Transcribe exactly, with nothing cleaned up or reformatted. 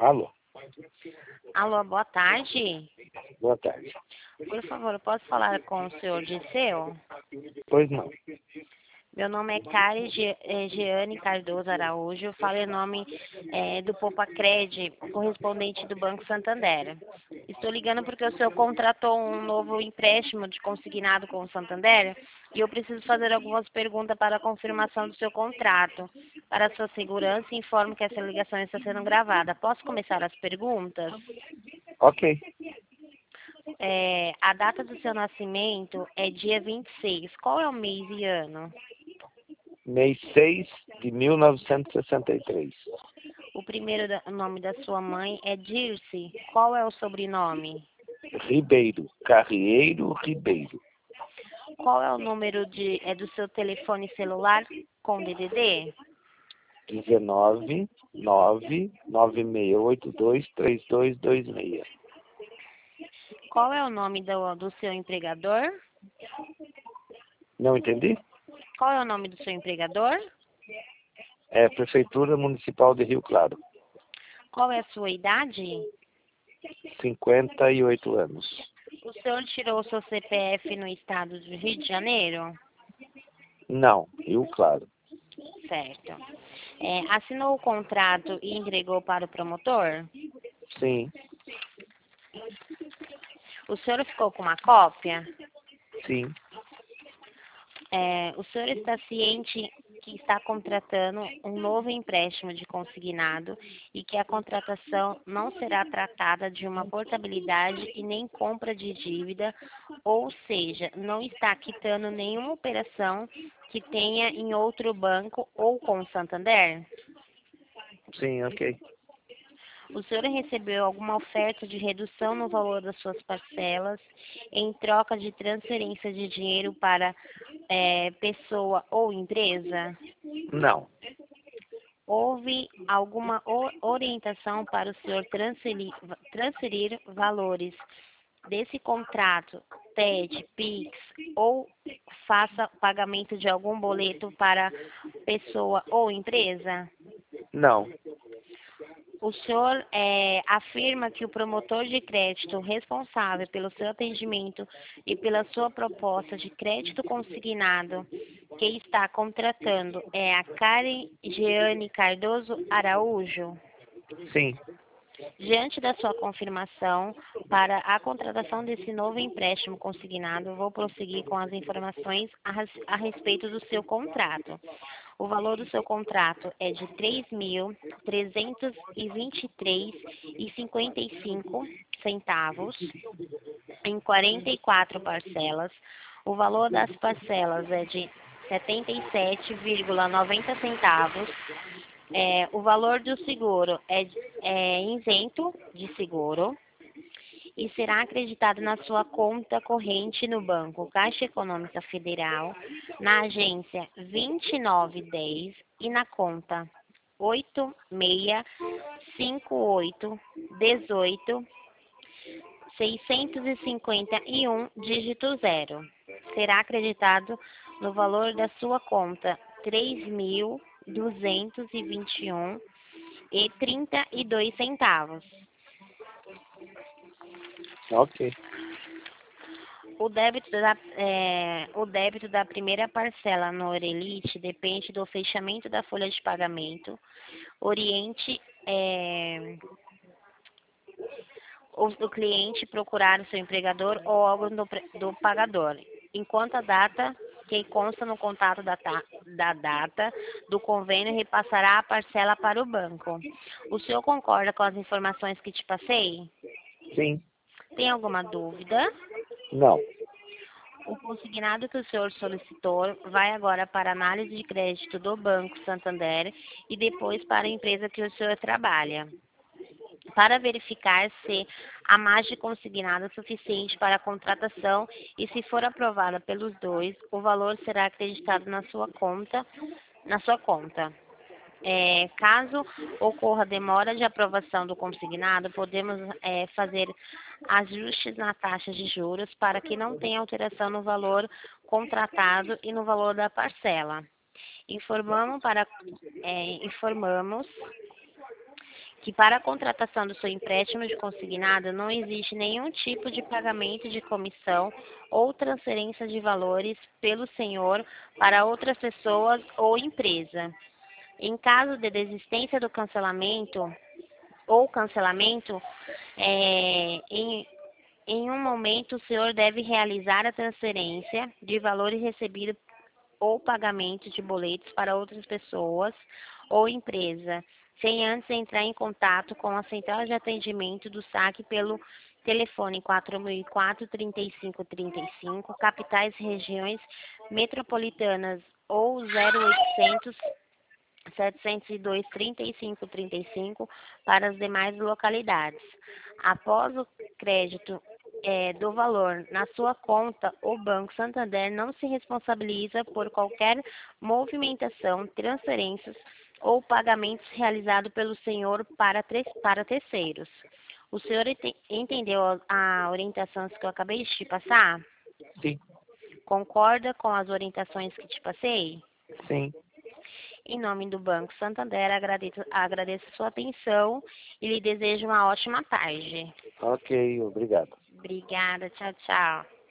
Alô, Alô, boa tarde. boa tarde. Por favor, posso falar com o senhor Disseu? Pois não. Meu nome é Kari Ge- eh, Jeane Cardoso Araújo, eu falo em nome eh, do Popacred, correspondente do Banco Santander. Estou ligando porque o senhor contratou um novo empréstimo de consignado com o Santander e eu preciso fazer algumas perguntas para a confirmação do seu contrato. Para sua segurança, informo que essa ligação está sendo gravada. Posso começar as perguntas? Ok. É, a data do seu nascimento é dia vinte e seis. Qual é o mês e ano? Mês seis de mil novecentos e sessenta e três. O primeiro da- nome da sua mãe é Dirce. Qual é o sobrenome? Ribeiro. Carrieiro Ribeiro. Qual é o número de, é do seu telefone celular com D D D? dezenove, nove, nove seis oito dois, três dois dois seis. Qual é o nome do, do seu empregador? Não entendi? Qual é o nome do seu empregador? É Prefeitura Municipal de Rio Claro. Qual é a sua idade? cinquenta e oito anos. O senhor tirou o seu C P F no estado do Rio de Janeiro? Não, Rio Claro. Certo. É, assinou o contrato e entregou para o promotor? Sim, O senhor ficou com uma cópia? sim. É, o senhor está ciente que está contratando um novo empréstimo de consignado e que a contratação não será tratada de uma portabilidade e nem compra de dívida, ou seja, não está quitando nenhuma operação que tenha em outro banco ou com o Santander? Sim, ok. O senhor recebeu alguma oferta de redução no valor das suas parcelas em troca de transferência de dinheiro para eh, pessoa ou empresa? Não, Houve alguma o- orientação para o senhor transferir, transferir valores desse contrato, T E D, Pix, ou faça pagamento de algum boleto para pessoa ou empresa? não, O senhor eh, afirma que o promotor de crédito responsável pelo seu atendimento e pela sua proposta de crédito consignado que está contratando é a Karen Jeane Cardoso Araújo? sim. Diante da sua confirmação para a contratação desse novo empréstimo consignado, vou prosseguir com as informações a, res- a respeito do seu contrato. O valor do seu contrato é de três mil trezentos e vinte e três reais e cinquenta e cinco centavos em quarenta e quatro parcelas. O valor das parcelas é de setenta e sete vírgula noventa centavos. É, o valor do seguro é, é isento de seguro e será acreditado na sua conta corrente no Banco Caixa Econômica Federal, na agência vinte e nove dez e na conta oito seis cinco oito um oito seiscentos e cinquenta e um dígito zero. Será acreditado no valor da sua conta três mil duzentos e vinte e um e trinta e dois centavos. Ok. O débito da, é, o débito da primeira parcela no Orelite depende do fechamento da folha de pagamento. Oriente é, o, o cliente procurar o seu empregador ou órgão do, pre- do pagador, enquanto a data que consta no contato da, ta- da data do convênio repassará a parcela para o banco. O senhor concorda com as informações que te passei? Sim. Tem alguma dúvida? Não. O consignado que o senhor solicitou vai agora para a análise de crédito do Banco Santander e depois para a empresa que o senhor trabalha, para verificar se a margem consignada é suficiente para a contratação e, se for aprovada pelos dois, o valor será acreditado na sua conta, na sua conta. É, caso ocorra demora de aprovação do consignado, podemos é, fazer ajustes na taxa de juros para que não tenha alteração no valor contratado e no valor da parcela. Informamos, para, é, informamos que para a contratação do seu empréstimo de consignado não existe nenhum tipo de pagamento de comissão ou transferência de valores pelo senhor para outras pessoas ou empresa. Em caso de desistência do cancelamento ou cancelamento, é, em, em um momento o senhor deve realizar a transferência de valores recebidos ou pagamento de boletos para outras pessoas ou empresa, sem antes entrar em contato com a central de atendimento do saque pelo telefone quatro mil e quatro, trinta e cinco trinta e cinco, capitais e regiões metropolitanas ou zero oitocentos, setecentos e dois, trinta e cinco trinta e cinco para as demais localidades. Após o crédito é, do valor na sua conta, o Banco Santander não se responsabiliza por qualquer movimentação, transferências ou pagamentos realizados pelo senhor para, para terceiros. O senhor ente, entendeu a orientação que eu acabei de te passar? Sim. Concorda com as orientações que te passei? Sim. Em nome do Banco Santander, agradeço, agradeço a sua atenção e lhe desejo uma ótima tarde. Ok, obrigado. Obrigada, tchau, tchau.